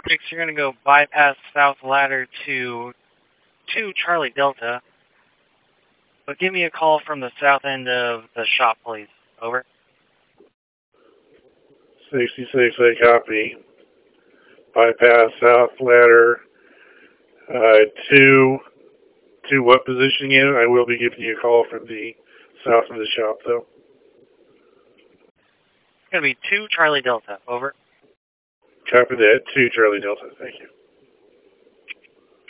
6, you're going to go bypass South Ladder to 2 Charlie Delta. But give me a call from the south end of the shop, please. Over. 66, I copy. Bypass South Ladder to what position again? I will be giving you a call from the south of the shop, though. It's going to be 2 Charlie Delta. Over. Copy that. 2 Charlie Delta. Thank you.